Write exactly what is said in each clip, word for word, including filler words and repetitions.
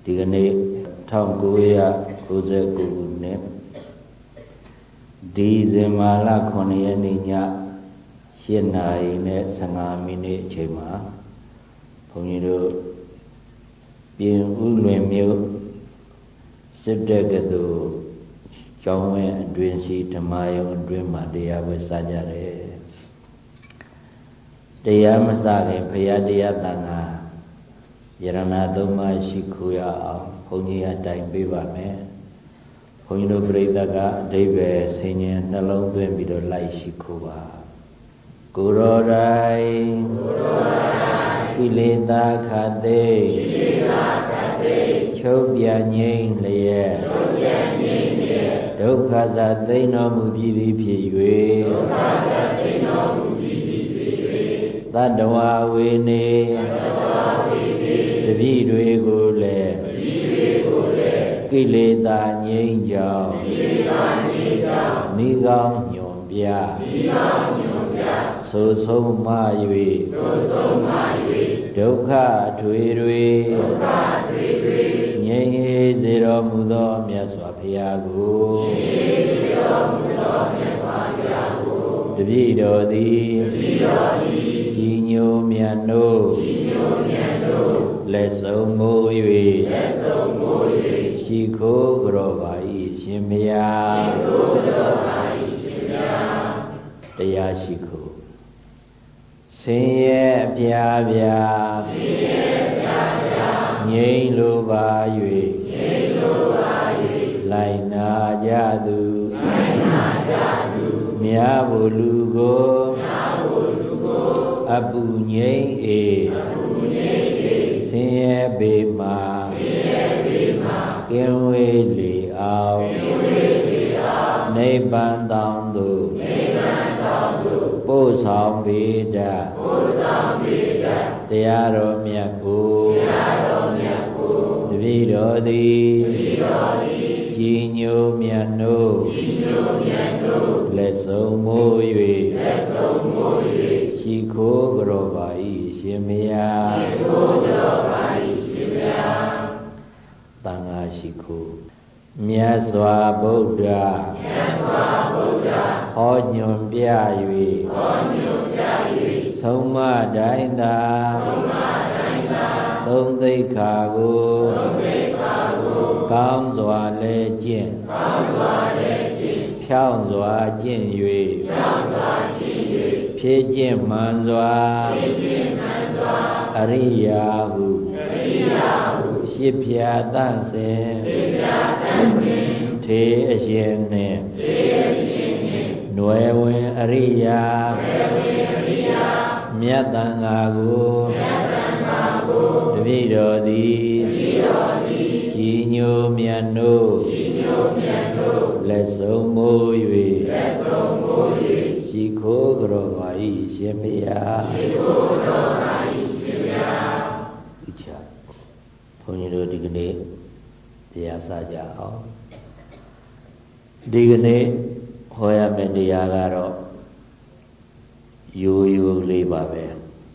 ဒီကနေ့၁၉၉၉ခုနှစ်ဒီဇင်ဘာလခုနှစ်ရက်နေ့ည၈နာရီနဲ့၁၅မိနစ်အချိန်မှာဘုန်းကြီးတို့ပြင်ဦးလွင်မြို့စစ်တပ်ကသူကျောင်းဝင်းအတွင်းရှိဓမ္မယုံအတွင်းမှာတရားဝဲစကြတယ်တရားမစခင်ဘုရားတရားသံဃာယရဏသုံးပါးရှိခိုးရအောင်ဘုန်းကြီးအတိုင်ပေးပါမယ်ဘုန်းကြီးတို့ပြိဿကအဓိပ္ပာယ်ဆင်ញင်နှလုံးသွင်းပြီးတော့လိုက်ရှိခိုးပါကိုရောတိုင်းကိုရောတိုင်းကိလေသာခတ်သိကိလေသာခတ်သိချုပ်ပြန်ငြိမ်းလျက်ချုပ်ပြန်ငြိမ်းလျက်ဒုက္ခသသိမ်းတော်မူပြီးသည်ဖြစ်၍ဒုက္ခသသိမ်းတော်မူပြီးသည်ဖြစ်၍သတ္တဝါဝေနေသတ္တဝါဝေနေတပည့်တွေကိုလည်းတပည့်တွေကိုလည်းကိလေသာငြိမ်းကြောင်းကိလေသာငြိမ်းကြောင်းမိကောင်းညွန်ပြမိကောင်းညွန်ပြဆိုဆုံးမ၍ဆိုဆုံးမ၍ဒုက္ခထွေတွေဒုက္ခထွေတွေငြိမ်းစေတော်မူသောမြတ်စွာဘုရားကိုငြိမ်းစေတော်မူသောမြတ်စွာဘုရားကိုတပည့်တော်သည်တပည့်တော်သည်ဤညိုမြတ်တို့ဤညိုမြတ်တို့လက်ဆုံးမိုး၍လက်ဆုံးမိုး၍ရှိခိုးကြောပါ၏ရှင်ဘုရားရှိခိုးကြောပါ၏ရှင်ဘုရားတရားရှိခိုးဆင်းရဲပြာပြာဆင်းရဲပြာပြာငြိမ်းလိုပါ၍ငြိမ်းလိုပါ၍လိုက်နာကြသူလိုက်နာကြသူမြတ်ဘုလူကိုမြတ်ဘုလူကိုအပုငြိမ်းအေအပုငြိမ်းအေဆင်းရဲပေမှာဆင်းရဲပေမှာကင်းဝေးလေအောင်ကင်းဝေးလေအောင်နိဗ္ဗာန်တောင်သို့နိဗ္ဗာန်တောင်သို့ပို့ဆောင်ပေတတ်ပို့ဆောင်ပေတတ်တရားတော်မြတ်ကိုတရားတော်မြတ်ကိုတပည့်တော်သည်တပည့်တော်သည်ကြီးညိုမြတ်တို့ကြီးညိုမြတ်တို့လက်ဆုံးမိုး၍လက်ဆုံးမိုး၍ရှိခိုးကြောပါ၏ရှင်မယားရှိခိုးကြောပါ၏ရှင်မယားသံဃာရှိခိုးမြတ်စွာဘုရားမြတ်စွာဘုရားဟောညွန်ပြ၍ဟောညွန်ပြ၍ဆုံးမတိုင်းသာဆုံးမတိုင်းသာသုံးသိက္ခာကိုသုံးသိက္ခာကိုကောင်းစွာလဲကျင့်ကောင်းစွာလဲကျင့်ဖြောင့်စွာကျင့်၍ဖြောင့်စွာကျင့်၍ဖြည့်ကျင့်မှန်စွာဖြည့်ကျင့်မှန်စွာအရိယာဟုအရိယာဟုရှစ်ဖြာတန့်စင်ရှစ်ဖြာတန့်စင်ထေအရှင်နှင့်ထေအရှင်နှင့်ຫນွယ်ဝင်အရိယာຫນွယ်ဝင်အရိယာမြတ်တန်ဃာကိုမြတ်တန်ဃာကိုတပည့်တော်သည်တပည့်တော်သည်ကြီးညိုမြတ်တို့ကြီးညိုမြတ်တို့လက်ဆုံးမိုး၍လက်ဆုံးမိုး၍ရှိခိုးကြောပါ၏ရှင်ဘုရားရှိခိုးကြောပါ၏ရှင်ဘုရားဥချဘုန်းကြီးတို့ဒီကနေ့တရားစကြအောင်ဒီကနေ့ဟောရမယ့်တရားကတော့ရိုးရိုးလေးပါပဲ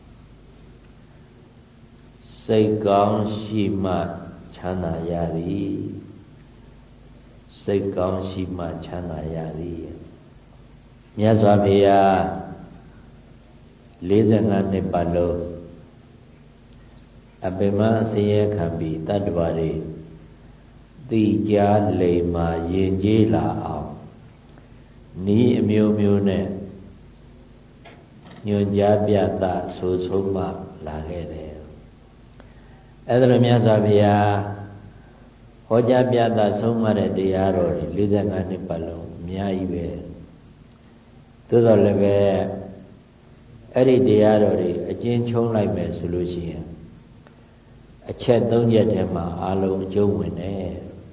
စိတ်ကောင်းရှိမှချမ်းသာရသည်စိတ်ကောင်းရှိမှချမ်းသာရသည်မြတ်စွာဘုရား၄၅နှစ်ပတ်လုံးအပင်မအစရဲခံပြီးတတ္တဝါတွေသိကြားလိမ္မာယဉ်ကျေးလာအောင်ဤအမျိုးမျိုးနဲ့ညွန်ကြားပြသဆိုဆုံးမလာခဲ့တယ်အဲ့ဒါလိုမြတ်စွာဘုရားဟောကြားပြသဆုံးမတဲ့တရားတော်တွေ၄၅နှစ်ပတ်လုံးအများကြီးပဲသို့တော်လည်းပဲအဲ့ဒီတရားတော်တွေအကျဉ်းချုံးလိုက်မယ်ဆိုလို့ရှိရင်အချက်၃ချက်ထဲမှာအလုံးအကျုံးဝင်တယ်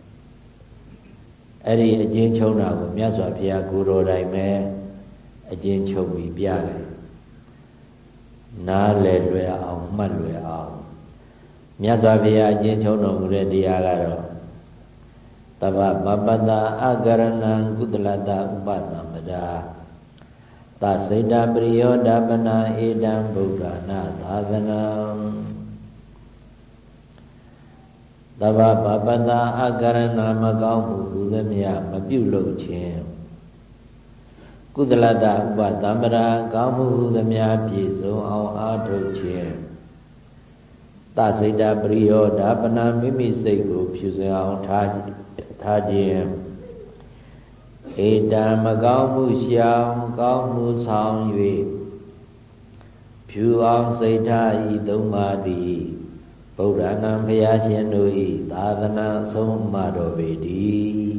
အဲ့ဒီအကျဉ်းချုံးတာကိုမြတ်စွာဘုရားကိုယ်တော်တိုင်ပဲအကျဉ်းချုပ်ပြီးပြတယ်နားလည်လွယ်အောင်မှတ်လွယ်အောင်မြတ်စွာဘုရားအကျဉ်းချုပ်တော်မူတဲ့တရားကတော့တဗ္ဗပပတ္တအကရဏံကုသလတဥပသံပဒာသစိတပရိယောဒပနာဧတံဗုဒ္ဓနာသာသနံတဗ္ဗပပတ္တအကရဏမကောင်းမှုဟူသည်မြမပြုလုပ်ခြင်းကုသလတ္တဥပသမ္ပရာကောင်းမှုဟူသည်မြပြည့်စုံအောင်အားထုတ်ခြင်းသစိတ္တပရိယောဓာပနာမိမိစိတ်ကိုဖြူစင်အောင်ထားထားခြင်းဧတံမကောင်းမှုရှောင်ကောင်းမှုဆောင်၍ဖြူအောင်စိတ်ထားဤသုံးပါးသည်ဗုဒ္ဓနာဘုရားရှင်တို့၏သာသနာအဆုံးအမတော်ပေတည်း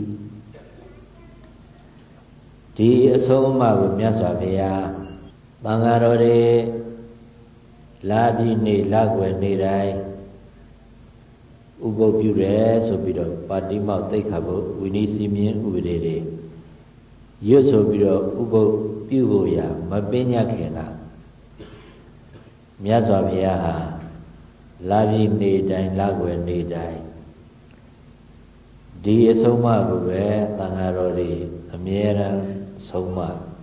ဒီအဆုံးအမကိုမြတ်စွာဘုရားသံဃာတော်တွေလာပြီးနေလာွယ်နေတိုင်းဥပုပ်ပြုတယ်ဆိုပြီးတော့ပါတိမောက်သိက္ခာပုဒ်ဝိနည်းစီမင်းဥပဒေတွေရွတ်ဆိုပြီးတော့ဥပုပ်ပြုဖို့ရမပင်ညတ်ခင်တာမြတ်စွာဘုရားဟာလာပြီးနေတိုင်းလာွယ်နေတိုင်းဒီအဆုံးအမကိုပဲသံဃာတော်တွေအမြဲတမ်းဆုံးမ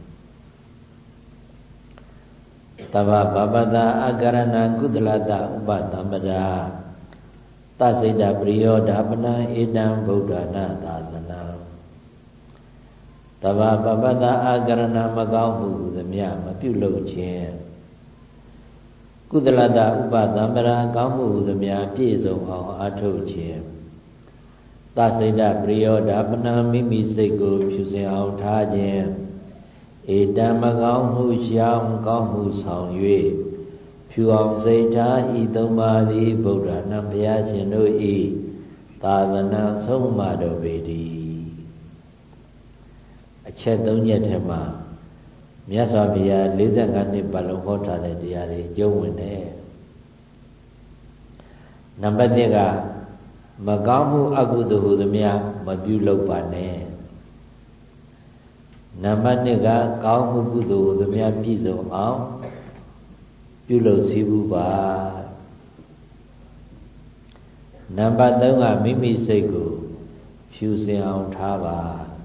တဗ္ဗပပတ္တအကရဏကုသလတ္တဥပသမ္ပရာသစိတ္တပရိယောဓာပနံဧတံဗုဒ္ဓနာသာသနာတဗ္ဗပပတ္တအကရဏမကောင်းမှုဟူသည်မြမပြုလုပ်ခြင်းကုသလတ္တဥပသမ္ပရာကောင်းမှုဟူသည်မြပြည့်စုံအောင်အားထုတ်ခြင်းသစိတ္တပရိယောဓာပနံမိမိစိတ်ကိုဖြူစင်အောင်ထားခြင်းဧတံမကောင်းမှုရှောင်ကောင်းမှုဆောင်၍ဖြူအောင်စိတ်ထားဤသုံးပါးသည်ဗုဒ္ဓနာဘုရားရှင်တို့၏သာသနာဆုံးမတော်ပေတည်းအချက်သုံးချက်ထဲမှာမြတ်စွာဘုရား၄၅နှစ်ပတ်လုံးဟောထားတဲ့တရားတွေကျုံးဝင်တယ်နံပါတ်၁ကမကောင်းမှုအကုသိုလ်ဟူသည်များမပြုလုပ်ပါနဲ့နံပါတ်၂ကကောင်းမှုကုသိုလ်ဟူသည်များပြည့်စုံအောင်ပြုလုပ်စည်းဘူးပါနံပါတ်၃ကမိမိစိတ်ကိုဖြူစင်အောင်ထားပါ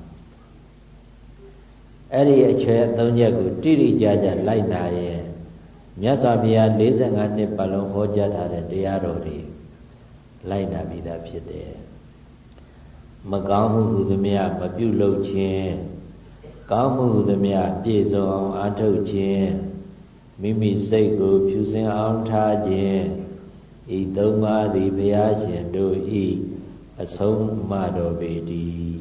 အဲ့ဒီအချက်၃ချက်ကိုတိတိကျကျလိုက်နာရဲ့မြတ်စွာဘုရား၄၅နှစ်ပတ်လုံးဟောကြားထားတဲ့တရားတော်တွေလိုက်နာပြီးသားဖြစ်တယ်မကောင်းမှုဟူသည်များမပြုလုပ်ခြင်းကောင်းမှုဟူသည်များပြည့်စုံအောင်အားထုတ်ခြင်းမိမိစိတ်ကိုဖြူစင်အောင်ထားခြင်းဤသုံးပါးသည်ဘုရားရှင်တို့ဤအဆုံးအမတော်ပေတည်း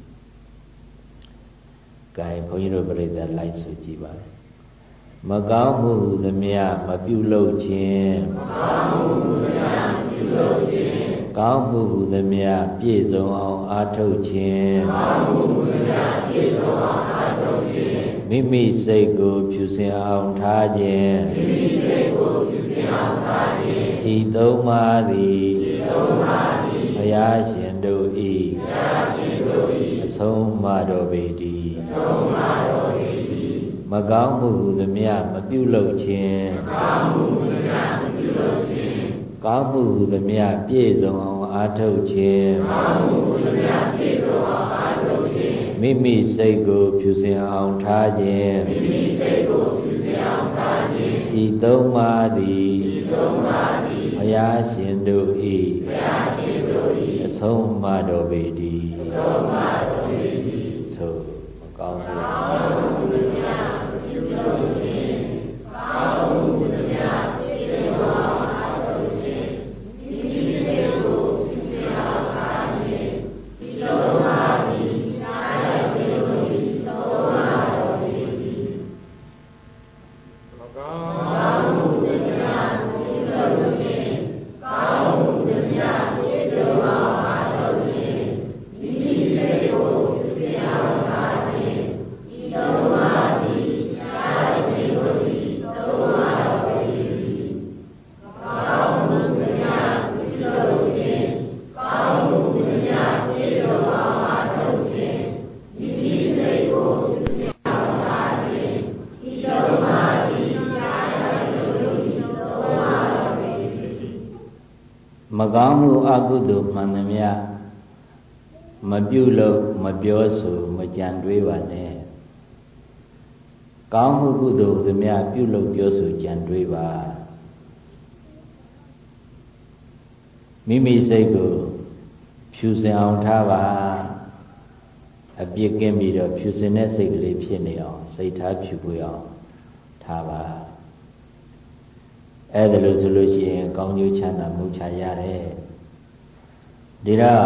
ကဲဘုန်းကြီးတို့ပြိဿလိုက်ဆိုကြည့်ပါမကောင်းမှုဟူသည်များမပြုလုပ်ခြင်းမကောင်းမှုဟူသည်များမပြုလုပ်ခြင်းကောင်းမှုဟူသည်များပြည့်စုံအောင်အားထုတ်ခြင်းကောင်းမှုဟူသည်များပြည့်စုံအောင်အားထုတ်ခြင်းမိမိစိတ်ကိုဖြူစင်အောင်ထားခြင်းမိမိစိတ်ကိုဖြူစင်အောင်ထားခြင်းဤသုံးပါးသည်ဤသုံးပါးသည်ဘုရားရှင်တို့ဤဘုရားရှင်တို့ဤအဆုံးအမတော်ပေတည်းအဆုံးအမတော်ပေတည်းမကောင်းမှုဟူသည်များမပြုလုပ်ခြင်းမကောင်းမှုဟူသည်များမပြုလုပ်ခြင်းကောင်းမှုဟူသည်များပြည့်စုံအောင်အားထုတ်ခြင်းကောင်းမှုဟူသည်များပြည့်စုံအောင်အားထုတ်ခြင်းမိမိစိတ်ကိုဖြူစင်အောင်ထားခြင်းမိမိစိတ်ကိုဖြူစင်အောင်ထားခြင်းဤသုံးပါးသည်ဤသုံးပါးသည်ဘုရားရှင်တို့ဤဘုရားရှင်တို့ဤအဆုံးအမတော်ပေတည်းအဆုံးအမတော်ပေတည်းသို့မကောင်းမှုဟူသည်များမပြုလုပ်ခြင်းကောင်းမှုဟူသည်များပြည့်စုံအောင်အားထုတ်ခြင်းမိမိစိတ်ကိုဖြူစင်အောင်ထားခြင်းဤသုံးပါးသည်မကောင်းမှုအကုသိုလ်မှန်သမျှမပြုလို့မပြောဆိုမကြံတွေးပါနဲ့ကောင်းမှုကုသိုလ်သမျှပြုလို့ပြောဆိုကြံတွေးပါမိမိစိတ်ကိုဖြူစင်အောင်ထားပါအပြစ်ကင်းပြီးတော့ဖြူစင်တဲ့စိတ်ကလေးဖြစ်နေအောင်စိတ်ထားဖြူပွေအောင်ထားပါအဲ့ဒါလို့ဆိုလို့ရှိရင်ကောင်းကျိုးချမ်းသာမှုချရတယ်ဒီတော့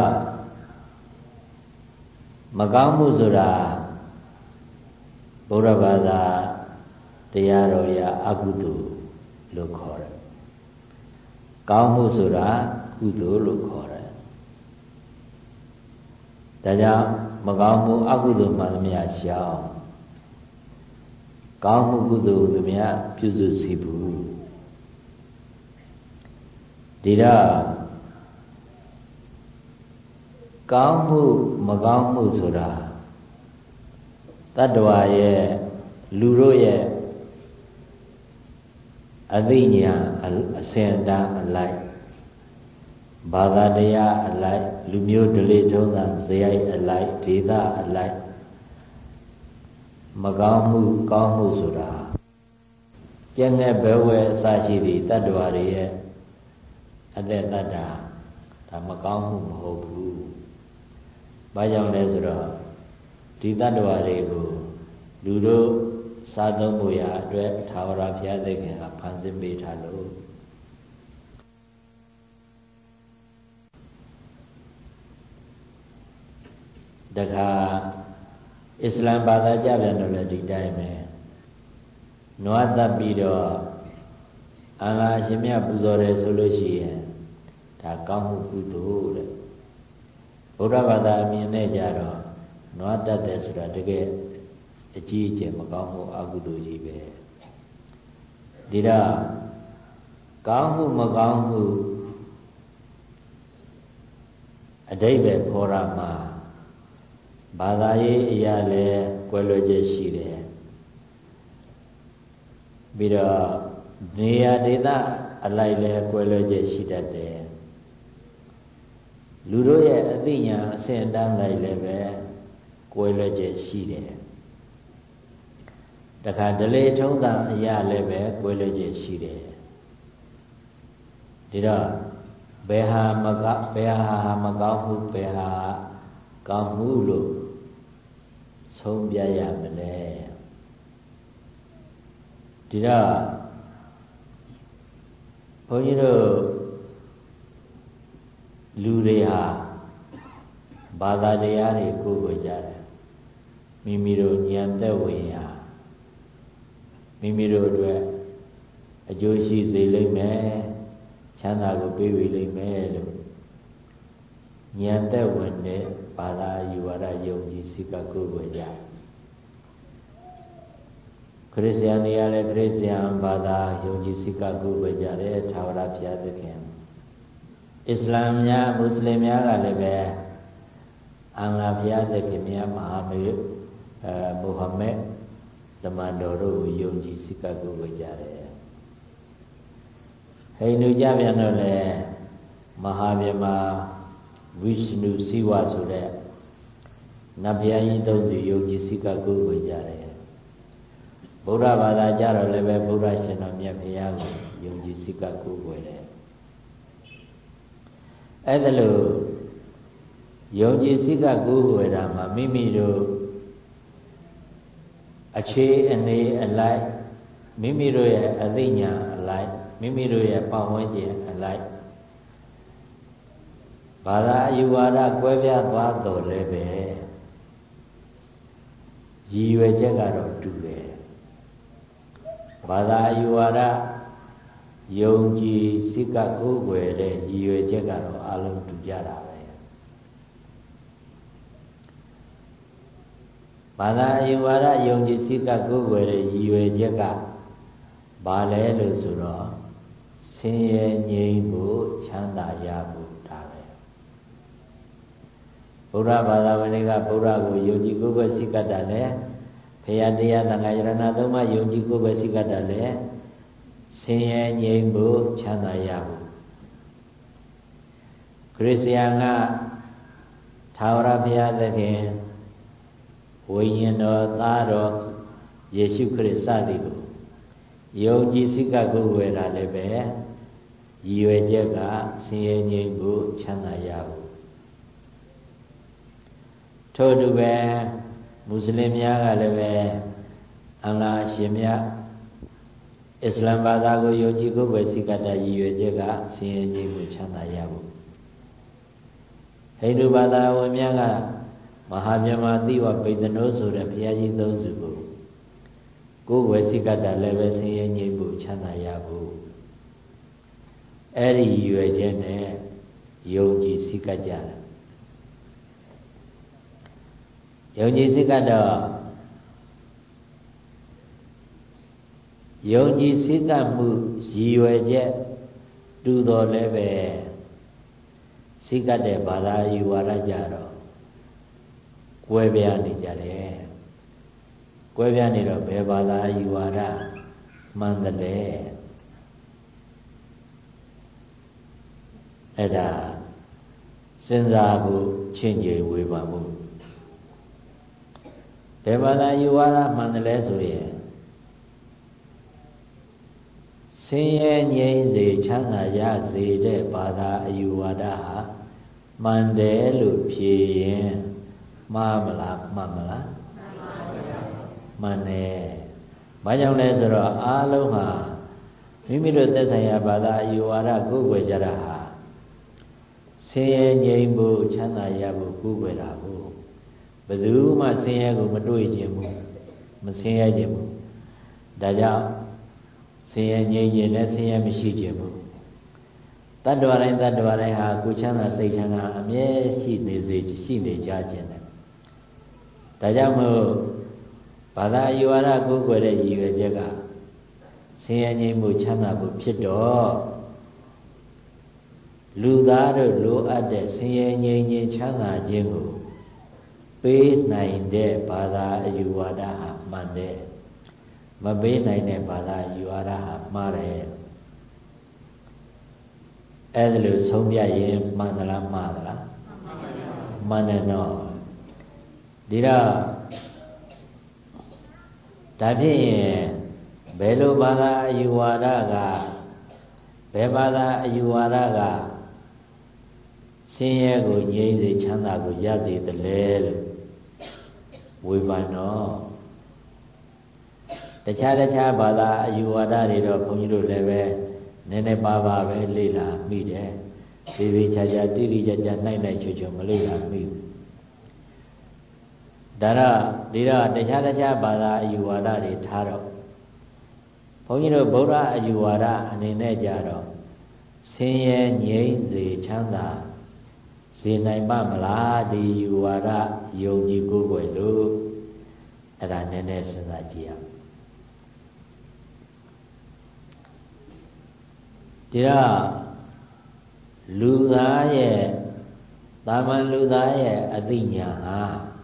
မကောင်းမှုဆိုတာဘုရားဘာသာတရားတော်ရအကုသိုလ်လို့ခေါ်တယ်ကောင်းမှုဆိုတာကုသိုလ်လို့ခေါ်တယ်ဒါကြောင့်မကောင်းမှုအကုသိုလ်မှသမျှရှောင်ကောင်းမှုကုသိုလ်သမျှပြုစုစီဘူးဒီတော့ကောင်းမှုမကောင်းမှုဆိုတာတတ္တဝါရဲ့လူတို့ရဲ့အသိဉာဏ်အစဉ်အတန်းအလိုက်ဘာသာတရားအလိုက်လူမျိုးဓလေ့ထုံးစံဇယိုက်အလိုက်ဒေသအလိုက်မကောင်းမှုကောင်းမှုဆိုတာကျက်နဲ့ဘဲဝဲအစရှိသည့်တတ္တဝါတွေရဲ့အသက်တတ္တာဒါမကောင်းမှုမဟုတ်ဘူး။ဘာကြောင့်လဲဆိုတော့ဒီတတ္တဝါတွေကိုလူတို့စားသုံးဖို့ရအတွက်သာဝရဘုရားသခင်ကဖန်ဆင်းပေးထားလို့တခါအစ္စလမ်ဘာသာကြပြန်တော့လည်းဒီတိုင်းပဲနွားတပ်ပြီးတော့အလ္လာဟ်ရှင်မြတ်ပူဇော်တယ်ဆိုလို့ရှိရင်ဒါကောင်းမှုကုသိုလ်တဲ့ဗုဒ္ဓဘာသာအမြင်နဲ့ကြတော့နွားတတ်တယ်ဆိုတာတကယ်အကြီးအကျယ်မကောင်းမှုအကုသိုလ်ကြီးပဲဒီတော့ကောင်းမှုမကောင်းမှုအဓိပ္ပာယ်ခေါ်ရမှာဘာသာရေးအရာလည်းကွဲလွဲချက်ရှိတယ်ပြီးတော့နေရာဒေသအလိုက်လည်းကွဲလွဲချက်ရှိတတ်တယ်လူတို့ရဲ့အသိဉာဏ်အဆင့်အတန်းလိုက်လည်းပဲကွဲလွဲချက်ရှိတယ်တခါဓလေ့ထုံးစံအရာလည်းပဲကွဲလွဲချက်ရှိတယ်ဒီတော့ဘယ်ဟာမကဘယ်ဟာမကောင်းဘူးဘယ်ဟာကောင်းမှုလို့ဆုံးပြရမလဲဒီတော့ဘုန်းကြီးတို့လူတွေဟာဘာသာတရားတွေကိုယ်ကိုကြတယ်မိမိတို့ဉာဏ်သက်ဝင်ရာမိမိတို့အတွက်အကျိုးရှိစေလိမ့်မယ်ချမ်းသာကိုပေးဝေလိမ့်မယ်လို့ဉာဏ်သက်ဝင်တဲ့ဘာသာယူဝါဒယုံကြည်စိတ်ကကိုယ်ကိုကြခရစ်ယာန်တွေကလည်းခရစ်ယာန်ဘာသာယုံကြည်စိတ်ကကိုယ်ကိုကြတယ်ထာဝရဘုရားသခင်အစ္စလာမ်များမွတ်စလင်များကလည်းပဲအလ္လာဟ်ဘုရားသခင်မြတ်မဟာမေအဲမုဟမ္မဒ်တမန်တော်တို့ကိုယုံကြည်စိတ်ကကိုယ်ကိုကြတယ်ဟိန္ဒူကြပြန်တော့လေမဟာဗြဟ္မာဝိရှနုစိဝဆိုတဲ့နတ်ဘုရားကြီးသုံးစုယုံကြည်စိတ်ကကိုယ်ကိုကြတယ်ဗုဒ္ဓဘာသာကြတော့လည်းပဲဗုဒ္ဓရှင်တော်မြတ်ဘုရားကိုယုံကြည်စိတ်ကကိုယ်ကိုတယ်အဲ့ဒါလို့ယုံကြည်စိတ်ကကိုယ်ကိုယ်တာမှာမိမိတို့အခြေအနေအလိုက်မိမိတို့ရဲ့အသိဉာဏ်အလိုက်မိမိတို့ရဲ့ပတ်ဝန်းကျင်အလိုက်ဘာသာအယူဝါဒကွဲပြားသွားတော်လည်းပဲရည်ရွယ်ချက်ကတော့တူတယ်ဘာသာအယူဝါဒယုံကြည်စိတ်ကကိုယ်ွယ်တဲ့ရည်ရွယ်ချက်ကတော့အလုံးတူကြတာပဲဘာသာအယူဝါဒယုံကြည်စိတ်ကကိုယ်ွယ်တဲ့ရည်ရွယ်ချက်ကဘာလဲလို့ဆိုတော့ဆင်းရဲငြိမ်းဖို့ချမ်းသာရဖို့ဒါပဲဗုဒ္ဓဘာသာဝင်တွေကဗုဒ္ဓကိုယုံကြည်ကိုယ်ွယ်စိတ်ကတည်းကဘုရားတရားသံဃာယရဏသုံးပါးယုံကြည်ကိုယ်ပဲစိတ်ကတည်းကဆင်းရဲငြိမ်းဖို့ချမ်းသာရဖို့ခရစ်ယာန်ကထာဝရဘုရားသခင်ဝိညာဉ်တော်သားတော်ယေရှုခရစ်စသည်ကိုယုံကြည်စိတ်ကကိုယ်ဝယ်တာလည်းပဲရည်ရွယ်ချက်ကဆင်းရဲငြိမ်းဖို့ချမ်းသာရဖို့ထို့တူပဲမွတ်စလင်များကလည်းပဲအလ္လာဟ်ရှင်မြတ်အစ္စလာမ်ဘာသာကိုယုံကြည်ကိုယ်ပဲစိတ်ကတရည်ရွယ်ချက်ကဆင်းရဲခြင်းကိုချမ်းသာရဖို့ဟိန္ဒူဘာသာဝင်များကမဟာမြတ်သီဝဗိဒ္ဓနောဆိုတဲ့ဘုရားကြီးသုံးစုကိုကိုယ်ဝယ်စိတ်ကတလည်းပဲဆင်းရဲခြင်းကိုချမ်းသာရဖို့အဲ့ဒီရွယ်ချက်နဲ့ယုံကြည်စိတ်ကကြတယ်ယုံကြည်စိတ်ကတော့ယုံကြည်စိတ်ကမှုရည်ရွယ်ချက်တူတော်လည်းပဲစိတ်ကတဲ့ဘာသာယူဝါဒကြတော့ကွဲပြားနေကြတယ်ကွဲပြားနေတော့ဘယ်ဘာသာယူဝါဒမှန်တယ်လဲအဲ့ဒါစဉ်းစားဖို့ချင်းကြွေဝေဖန်မှုဘယ်ဘာသာယူဝါဒမှန်တယ်လဲဆိုရင်ဆင်းရဲငြိမ်းစေချမ်းသာရစေတဲ့ဘာသာအယူဝါဒဟာမှန်တယ်လို့ဖြေရင်မှားမလားမှန်မလားမှန်တယ်။ဘာကြောင့်လဲဆိုတော့အားလုံးဟာမိမိတို့သက်ဆိုင်ရာဘာသာအယူဝါဒကိုယ်ွယ်ကြတာဟာဆင်းရဲငြိမ်းဖို့ချမ်းသာရဖို့ကိုယ်ွယ်တာကိုဘယ်သူမှဆင်းရဲကိုမတွေ့ခြင်းဘူးမဆင်းရဲခြင်းဘူးဒါကြောင့်ဆင်းရဲငြိမ်းခြင်းနဲ့ဆင်းရဲမရှိခြင်းဘူးတတ္တဝါတိုင်းတတ္တဝါတိုင်းဟာကိုယ်ချမ်းသာစိတ်ချမ်းသာအမြဲရှိနေစေရှိနေကြခြင်းနဲ့ဒါကြောင့်မို့ဘာသာအယူဝါဒကိုယ်ွယ်တဲ့ရည်ရွယ်ချက်ကဆင်းရဲငြိမ်းမှုချမ်းသာမှုဖြစ်တော့လူသားတို့လိုအပ်တဲ့ဆင်းရဲငြိမ်းခြင်းချမ်းသာခြင်းကိုပေးနိုင်တဲ့ဘာသာအယူဝါဒဟာမှန်တယ်မပေးနိုင်တဲ့ဘာသာအယူဝါဒဟာမှားတယ်အဲ့ဒါလို့ဆုံးဖြတ်ရင်မှန်သလားမှားသလားမှန်တယ်နော်ဒီတော့ဒါဖြင့်ဘယ်လိုဘာသာအယူဝါဒကဘယ်ဘာသာအယူဝါဒကဆင်းရဲကိုငြိမ်းစေချမ်းသာကိုရစေတယ်လဲလို့ဝေဖန်တော့တခြားတခြားဘာသာအယူဝါဒတွေတော့ဘုန်းကြီးတို့လည်းပဲနည်းနည်းပါးပါးပဲလေ့လာမိတယ်သေသေးချာချာတိတိကျကျနိုင်နိုင်ချွတ်ချွတ်မလေ့လာမိဘူးဒါတော့ဒီတော့တခြားတခြားဘာသာအယူဝါဒတွေထားတော့ဘုန်းကြီးတို့ဗုဒ္ဓအယူဝါဒအနေနဲ့ကြတော့ဆင်းရဲငြိမ်းစေချမ်းသာစေနိုင်ပါမလားဒီယူဝါဒယုံကြည်ကိုယ်ွယ်လို့အဲ့ဒါနည်းနည်းစဉ်းစားကြည့်ရအောင်ဒီတော့လူသားရဲ့တာမန်လူသားရဲ့အသိဉာဏ်ဟာ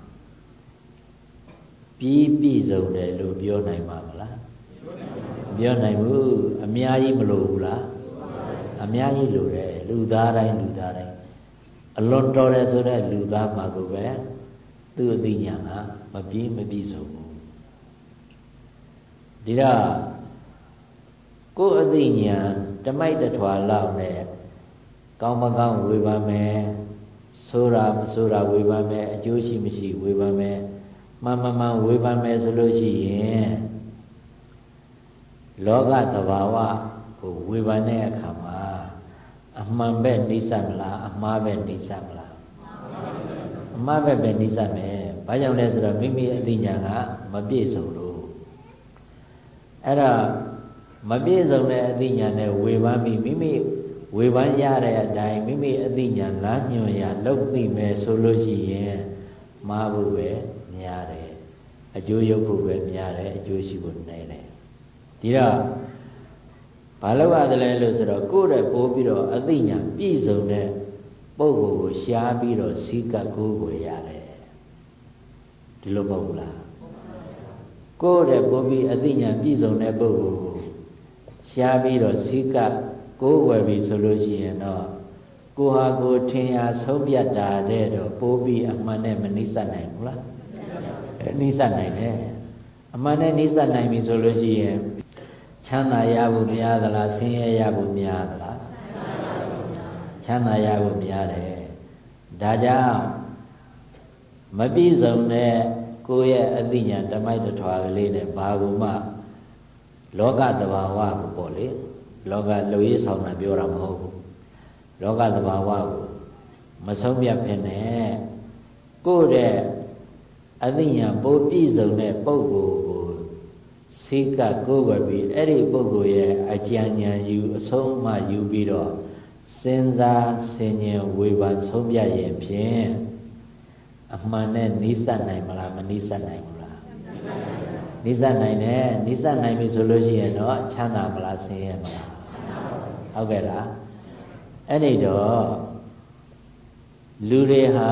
ပြီးပြည့်စုံတယ်လို့ပြောနိုင်ပါမလားပြောနိုင်ဘူးအများကြီးမလိုဘူးလားအများကြီးလိုတယ်လူသားတိုင်းလူသားတိုင်းအလွန်တော်တယ်ဆိုတဲ့လူသားမှာကိုပဲသူ့အသိဉာဏ်ကမပြည့်မပြည့်စုံဘူးဒီတော့ကိုယ်အသိဉာဏ်တမိုက်တထွာလောက်နဲ့ကောင်းမကောင်းဝေဖန်မယ်ဆိုတာမဆိုတာဝေဖန်မယ်အကျိုးရှိမရှိဝေဖန်မယ်မှန်မှန်မှန်ဝေဖန်မယ်ဆိုလို့ရှိရင်လောကသဘာဝကိုဝေဖန်တဲ့အခါမှာအမှန်ပဲနှိစက်မလားအမှားပဲနှိစက်မလားအမှားပဲပဲနှိစက်မယ်ဘာကြောင့်လဲဆိုတော့မိမိအသိဉာဏ်ကမပြည့်စုံလို့အဲ့ဒါမပြည့်စုံတဲ့အသိဉာဏ်နဲ့ဝေဖန်ပြီးမိမိဝေဖန်ရတဲ့အတိုင်းမိမိအသိဉာဏ်လမ်းညွှန်ရလုပ်သိမယ်ဆိုလို့ရှိရင်မှားဖို့ပဲများတယ်အကျိုးရုပ်ဖို့ပဲများတယ်အကျိုးရှိဖို့နည်းတယ်ဒီတော့ဘာလို့ရတယ်လဲလို့ဆိုတော့ကိုယ့်ရဲ့ပိုးပြီးတော့အသိဉာဏ်ပြည့်စုံတဲ့ပုဂ္ဂိုလ်ကိုရှားပြီးတော့စီကပ်ကိုယ်ကိုရတယ်ဒီလိုမဟုတ်ဘူးလားကိုယ့်ရဲ့ပိုးပြီးအသိဉာဏ်ပြည့်စုံတဲ့ပုဂ္ဂိုလ်ကိုရှားပြီးတော့စီကပ်ကိုယ်ဝယ်ပြီဆိုလို့ရှိရင်တော့ကိုဟာကိုထင်ရဆုံးပြတ်တာတဲ့တော့ပိုးပြီးအမှန်နဲ့မနှိစက်နိုင်ဘူးလားနှိစက်နိုင်တယ်အမှန်နဲ့နှိစက်နိုင်ပြီဆိုလို့ရှိရင်ချမ်းသာရဖို့များသလားဆင်းရဲရဖို့များသလားချမ်းသာရဖို့များတယ်ဒါကြောင့်မပြည့်စုံတဲ့ကိုယ့်ရဲ့အသိဉာဏ်တမိုက်တထွာကလေးနဲ့ဘာကူမှလောကသဘာဝကိုပေါ့လေလောကလူရေးဆောင်တာပြောတာမဟုတ်ဘူးလောကသဘာဝကိုမဆုံးဖြတ်ဖြစ်နဲ့ကိုယ့်ရဲ့အသိဉာဏ်ပိုပြည့်စုံတဲ့ပုဂ္ဂိုလ်ကိုစိတ်ကကိုယ်ွယ်ပြီးအဲ့ဒီပုဂ္ဂိုလ်ရဲ့အကြံဉာဏ်ယူအဆုံးအမယူပြီးတော့စဉ်းစားဆင်ခြင်ဝေဖန်ဆုံးဖြတ်ရင်ဖြင့်အမှန်နဲ့နိစ္စနိုင်မလားမနိစ္စနိုင်ဘူးလားနိစ္စနိုင်တယ်နိစ္စနိုင်ပြီဆိုလို့ရှိရင်တော့ချမ်းသာမလားဆင်းရဲမလားဟုတ်ကဲ့လားအဲ့ဒီတော့လူတွေဟာ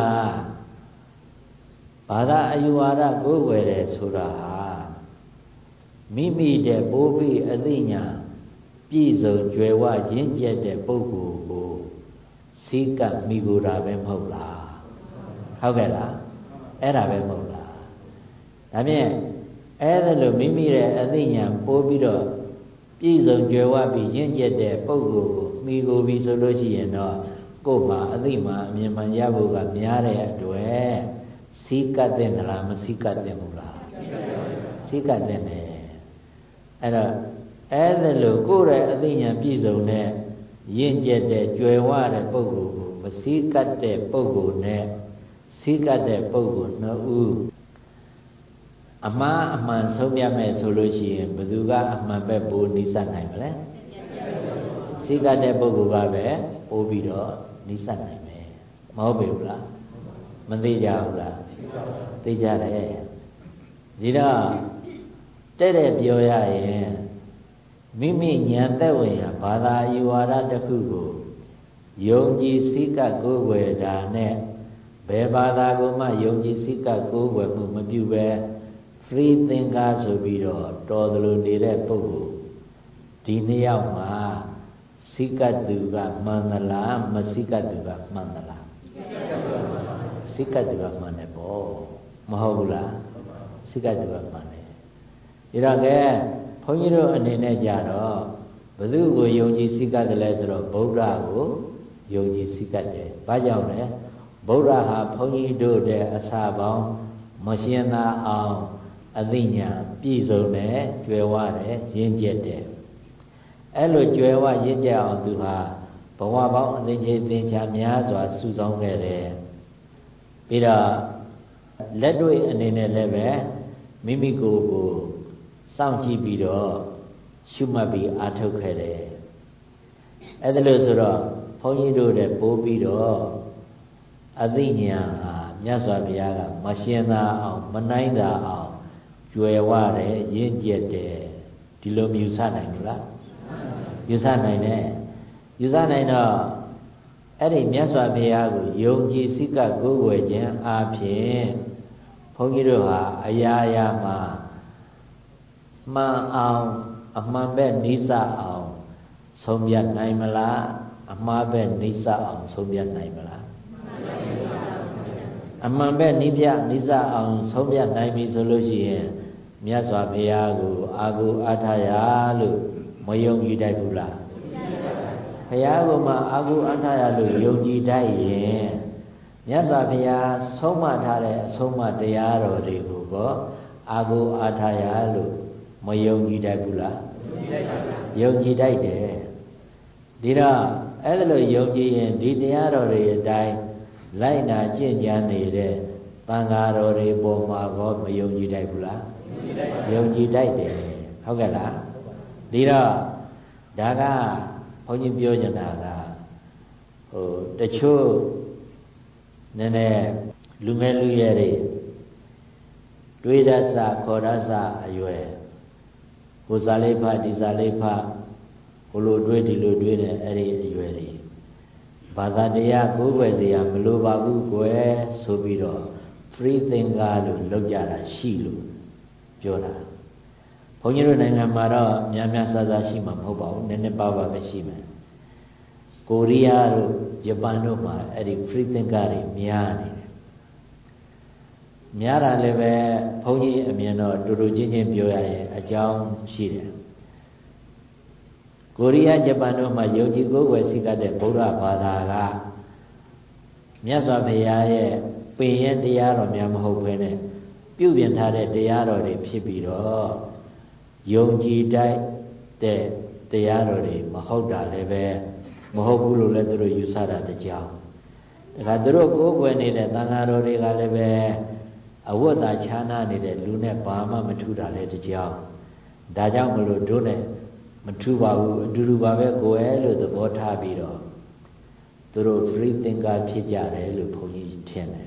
ဘာသာအယူဝါဒကိုယ်ွယ်တယ်ဆိုတာဟာမိမိတဲ့ပိုးပြီးအသိဉာဏ်ပြည့်စုံကြွယ်ဝရင့်ကျက်တဲ့ပုဂ္ဂိုလ်ကိုစိတ်ကမိကိုယ်တာပဲမဟုတ်လားဟုတ်ကဲ့လားအဲ့ဒါပဲမဟုတ်လားဒါဖြင့်အဲ့ဒါလို့မိမိရဲ့အသိဉာဏ်ပိုးပြီးတော့ပြည့်စုံကြွယ်ဝပြီးရင့်ကျက်တဲ့ပုဂ္ဂိုလ်ကိုမိကိုယ်ပြီးဆိုလို့ရှိရင်တော့ကိုယ်မှာအသိမှအမြင်မှန်ရဖို့ကများတဲ့အတွက်စိတ်ကတဲ့နလားမစိတ်ကတဲ့ဘူးလားစိတ်ကတဲ့နဲ့အဲ့တော့အဲ့ဒါလို့ကိုယ်ရဲ့အသိဉာဏ်ပြည့်စုံတဲ့ရင့်ကျက်တဲ့ကြွယ်ဝတဲ့ပုဂ္ဂိုလ်ကိုမစိတ်ကတဲ့ပုဂ္ဂိုလ်နဲ့စိတ်ကတဲ့ပုဂ္ဂိုလ်နှစ်ဦးအမှားအမှန်ဆုံးပြမယ်ဆိုလို့ရှိရင်ဘယ်သူကအမှန်ပဲပိုနိစ္စနိုင်မလဲစိတ်ကတဲ့ပုဂ္ဂိုလ်ကပဲပို့ပြီးတော့နိစ္စနိုင်မယ်မဟုတ်ပေဘူးလားမသိကြဘူးလားသိကြတယ်ဒီတော့တဲ့တဲ့ပြောရရင်မိမိဉာဏ်သက်ဝင်ရာဘာသာအယူဝါဒတစ်ခုကိုယုံကြည်စိတ်ကကိုယ်ွယ်တာနဲ့ဘယ်ဘာသာကိုမှယုံကြည်စိတ်ကကိုယ်ွယ်မှုမပြုပဲ free thinker ဆိုပြီးတော့တော်သလိုနေတဲ့ပုဂ္ဂိုလ်ဒီနှစ်ယောက်မှာစိတ်ကသူကမှန်သလားမစိတ်ကသူကမှန်သလားစိတ်ကသူကမှန်တယ်ပေါ့မဟုတ်ဘူးလားစိတ်ကသူကမှန်တယ်ဒါတော့ကဲဘုန်းကြီးတို့အနေနဲ့ကြတော့ဘယ်သူကိုယုံကြည်စိတ်ကတယ်လဲဆိုတော့ဗုဒ္ဓကိုယုံကြည်စိတ်ကတယ်ဘာကြောင့်လဲဗုဒ္ဓဟာဘုန်းကြီးတို့တဲ့အစာပေါင်းမရှင်းသာအောင်အသိဉာဏ်ပြည့်စုံတယ်ကြွယ်ဝတယ်ရင့်ကျက်တယ်အဲ့လိုကြွယ်ဝရင့်ကျက်အောင်သူဟာဘဝပေါင်းအသိဉာဏ်သင်္ချာများစွာစုဆောင်းခဲ့တယ်ပြီးတော့လက်တွေ့အနေနဲ့လည်းပဲမိမိကိုယ်ကိုစောင့်ကြည့်ပြီးတော့ရှုမှတ်ပြီးအားထုတ်ခဲ့တယ်အဲ့ဒါလို့ဆိုတော့ဘုန်းကြီးတို့တဲ့ပိုးပြီးတော့အသိဉာဏ်ဟာမြတ်စွာဘုရားကမရှင်းသာအောင်မနိုင်သာအောင်ကြွယ်ဝတယ်ရင့်ကျက်တယ်ဒီလိုမြူဆနိုင်ဘူးလားယူဆနိုင်တယ်ယူဆနိုင်တော့အဲ့ဒီမြတ်စွာဘုရားကိုယုံကြည်စိတ်ကကိုယ်ွယ်ခြင်းအားဖြင့်ဘုန်းကြီးတို့ဟာအရာရာမှာမှန်အောင်အမှန်ပဲနိစ္စအောင်ဆုံးဖြတ်နိုင်မလားအမှားပဲနိစ္စအောင်ဆုံးဖြတ်နိုင်မလားအမှန်ပဲနိပြနိစ္စအောင်ဆုံးဖြတ်နိုင်ပြီဆိုလို့ရှိရင်မြတ်စွာဘုရားကိုအာကိုအားထားရလို့မယုံကြည်တတ်ဘူးလားဘုရားကိုမှအာကိုအားထားရလို့ယုံကြည်တတ်ရင်မြတ်စွာဘုရားဆုံးမထားတဲ့အဆုံးအမတရားတော်တွေကိုကောအာကိုအားထားရလို့မယုံကြည်တတ်ဘူးလားယုံကြည်တတ်တယ်ဒီတော့အဲ့ဒါလို့ယုံကြည်ရင်ဒီတရားတော်တွေအတိုင်းလိုက်နာကျင့်ကြံနေတဲ့သံဃာတော်တွေပေါ်မှာကောမယုံကြည်တတ်ဘူးလားယုံကြည်တတ်တယ်ဟုတ်ကဲ့လားဒီတော့ဒါကဘုန်းကြီးပြောချင်တာကဟိုတချို့နည်းနည်းလူငယ်လူရွယ်တွေတွေးတတ်စခေါ်တတ်စအရွယ်ဟိုစာလေးဖတ်ဒီစာလေးဖတ်ဟိုလိုတွေးဒီလိုတွေးတယ်အဲ့ဒီအရွယ်တွေဘာသာတရားကိုယ်ွယ်စရာမလိုပါဘူးကွယ်ဆိုပြီးတော့ free thinker လို့လောက်ကြတာရှိလို့ပြောတာဘုန်းကြီးတို့နိုင်ငံမှာတော့များများဆဆရှိမှာမဟုတ်ပါဘူးနည်းနည်းပါးပါးပဲရှိမယ်ကိုရီးယားတို့ဂျပန်တို့မှာအဲ့ဒီ free thinker တွေများနေတယ်များတာလည်းပဲဘုန်းကြီးအမြင်တော့တူတူချင်းချင်းပြောရရင်အကြောင်းရှိတယ်ကိုရီးယားဂျပန်တို့မှာယုံကြည်ကိုယ်ွယ်စိတ်ကတဲ့ဗုဒ္ဓဘာသာကမြတ်စွာဘုရားရဲ့ပင်ရဲ့တရားတော်များမဟုတ်ဘဲနဲ့ပြုပြင်ထားတဲ့တရားတော်တွေဖြစ်ပြီးတော့ယုံကြည်တိုက်တဲ့တရားတော်တွေမဟုတ်တာလည်းပဲမဟုတ်ဘူးလို့လည်းသူတို့ယူဆတာတကြောင်ဒါကသူတို့ကိုယ်ကွယ်နေတဲ့သံဃာတော်တွေကလည်းပဲအဝတ်သာခြားနာနေတဲ့လူနဲ့ဘာမှမထူတာလည်းတကြောင်ဒါကြောင့်မလို့တို့နဲ့မထူပါဘူးအတူတူပါပဲကိုယ်ရဲ့လို့သဘောထားပြီးတော့သူတို့ free thinker ဖြစ်ကြတယ်လို့ဘုန်းကြီးထင်တယ်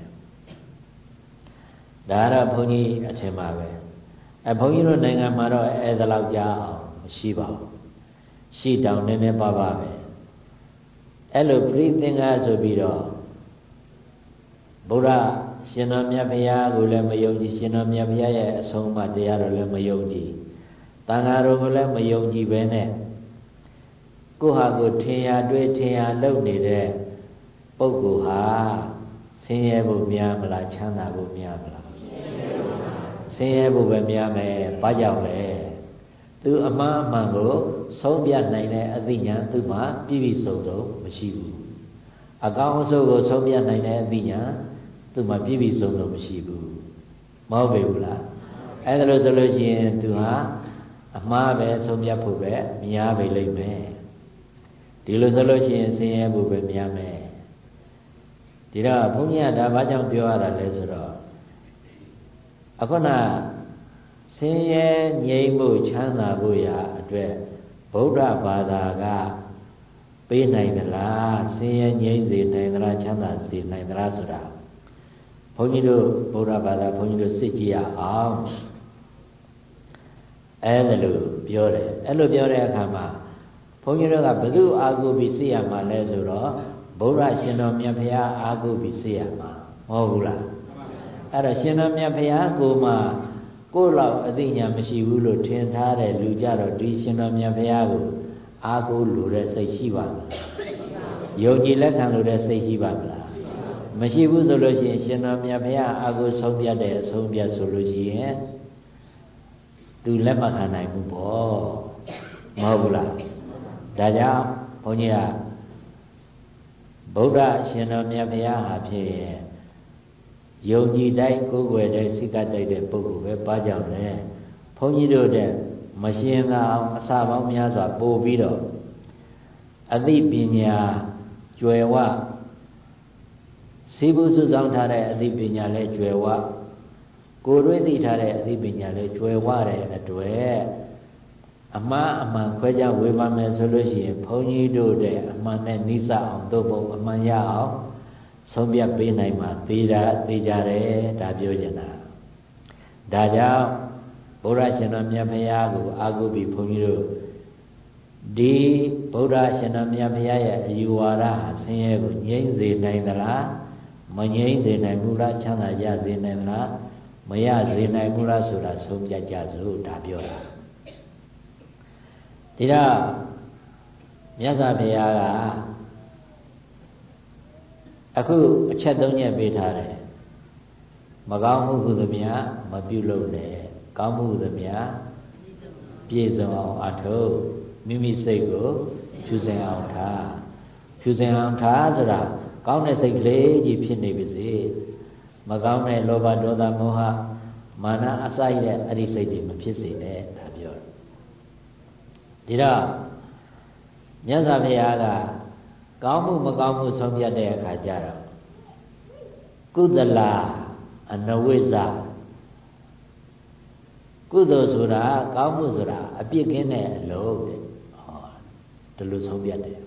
ဒါကတော့ဘုန်းကြီးအထင်ပါပဲအဲဘုန်းကြီးတို့နိုင်ငံမှာတော့အဲ့ဒါလောက်ကြားအောင်မရှိပါဘူးရှိတောင်နည်းနည်းပါးပါပဲအဲ့လို free thinker ဆိုပြီးတော့ဗုဒ္ဓရှင်တော်မြတ်ဘုရားကိုလည်းမယုံကြည်ရှင်တော်မြတ်ဘုရားရဲ့အဆုံးအမတရားတော်လည်းမယုံကြည်တန်ဃာတော်ကိုလည်းမယုံကြည်ပဲနဲ့ကိုဟာကိုထင်ရတွေ့ထင်ရလုပ်နေတဲ့ပုဂ္ဂိုလ်ဟာဆင်းရဲဖို့များမလားချမ်းသာဖို့များမလားဆင်းရဲဖို့ပဲများမယ်ဘာကြောင့်လဲသူအမှားအမှန်ကိုဆုံးပြနိုင်တဲ့အသိဉာဏ်သူ့မှာပြည့်ပြည့်စုံစုံမရှိဘူးအကောင်းအဆိုးကိုဆုံးပြနိုင်တဲ့အသိဉာဏ်သူ့မှာပြည့်ပြည့်စုံစုံမရှိဘူးမဟုတ်ပေဘူးလားအဲ့ဒါလို့ဆိုလို့ရှိရင်သူဟာအမှားပဲဆုံးပြဖို့ပဲများပေလိမ့်မယ်ဒီလိုဆိုလို့ရှိရင်ဆင်းရဲဖို့ပဲများမယ်ဒီတော့ဘုန်းကြီးကဒါဘာကြောင့်ပြောရတာလဲဆိုတော့အခုနဆင်းရဲငြိမ်းဖို့ချမ်းသာဖို့ရာအတွက်ဗုဒ္ဓဘာသာကပေးနိုင်သလားဆင်းရဲငြိမ်းစေနိုင်သလားချမ်းသာစေနိုင်သလားဆိုတာဘုန်းကြီးတို့ဗုဒ္ဓဘာသာဘုန်းကြီးတို့စစ်ကြည့်ရအောင်အဲ့ဒါလို့ပြောတယ်အဲ့လိုပြောတဲ့အခါမှာဘုန်းကြီးတို့ကဘယ်သူအာဟုပြီးသိရမှာလဲဆိုတော့ဗုဒ္ဓရှင်တော်မြတ်ဘုရားအာဟုပြီးသိရမှာမဟုတ်ဘူးလားအဲ့တော့ရှင်တော်မြတ်ဘုရားကိုမှကိုယ်လောက်အသိဉာဏ်မရှိဘူးလို့ထင်ထားတဲ့လူကြတော့ဒီရှင်တော်မြတ်ဘုရားကိုအာဟုလို့တဲ့စိတ်ရှိပါမလားယုံကြည်လက်ခံလို့တဲ့စိတ်ရှိပါမလားမရှိဘူးဆိုလို့ရှိရင်ရှင်တော်မြတ်ဘုရားအာဟုဆုံးပြတဲ့အဆုံးပြဆိုလို့ရှိရင်သူလက်မခံနိုင်ဘူးပေါ့မဟုတ်ဘူးလားဒါကြောင့်ဘုန်းကြီးကဗုဒ္ဓရှင်တော်မြတ်ဘုရားဟာဖြစ်ရင်ယုံကြည်တိုက်ကိုယ်ွယ်တဲ့စိတ်ကတိုက်တဲ့ပုဂ္ဂိုလ်ပဲပါကြောင့်လဲဘုန်းကြီးတို့တဲ့မရှင်သာအောင်အစာပေါင်းများစွာပို့ပြီးတော့အသိပညာကျွယ်ဝစီဘူးစုဆောင်ထားတဲ့အသိပညာလဲကျွယ်ဝကိုယ်တွေ့သိထားတဲ့အသိပညာလဲကျွယ်ဝတဲ့အတွက်အမှားအမှန်ခွဲခြားဝေဖန်မယ်ဆိုလို့ရှိရင်ဘုန်းကြီးတို့တဲ့အမှန်နဲ့နိစ္စအောင်သို့ပုံအမှန်ရအောင်ဆုံးဖြတ်ပေးနိုင်မှာသိတာသိကြတယ်ဒါပြောချင်တာဒါကြောင့်ဗုဒ္ဓရှင်တော်မြတ်ဘုရားကိုအာဟုပြီးဘုန်းကြီးတို့ဒီဗုဒ္ဓရှင်တော်မြတ်ဘုရားရဲ့အယူဝါဒဟာဆင်းရဲကိုငြိမ်းစေနိုင်သလားမငြိမ်းစေနိုင်ဘူးလားချမ်းသာရစေနိုင်သလားမရစေနိုင်ဘူးလားဆိုတာဆုံးဖြတ်ကြစို့ဒါပြောတာဒီတော့မြတ်စွာဘုရားကအခုအချက်သုံးချက်ပေးထားတယ်မကောင်းမှုဟုသမျှမပြုလုပ်နဲ့ကောင်းမှုဟုသမျှပြည့်စုံအောင်အထုမိမိစိတ်ကိုဖြူစင်အောင်ထားဖြူစင်အောင်ထားဆိုတာကောင်းတဲ့စိတ်ကလေးကြီးဖြစ်နေပါစေမကောင်းတဲ့လောဘဒေါသမောဟမာနအစရှိတဲ့အဲ့ဒီစိတ်တွေမဖြစ်စေနဲ့ဒါပြောတယ်ဒီတော့မြတ်စွာဘုရားကကောင်းမှုမကောင်းမှုဆုံးဖြတ်တဲ့အခါကျတော့ကုသလအနဝိဇ္ဇကုသိုလ်ဆိုတာကောင်းမှုဆိုတာအပြစ်ကင်းတဲ့အလုပ်တဲ့ဟောဒီလိုဆုံးဖြတ်တယ်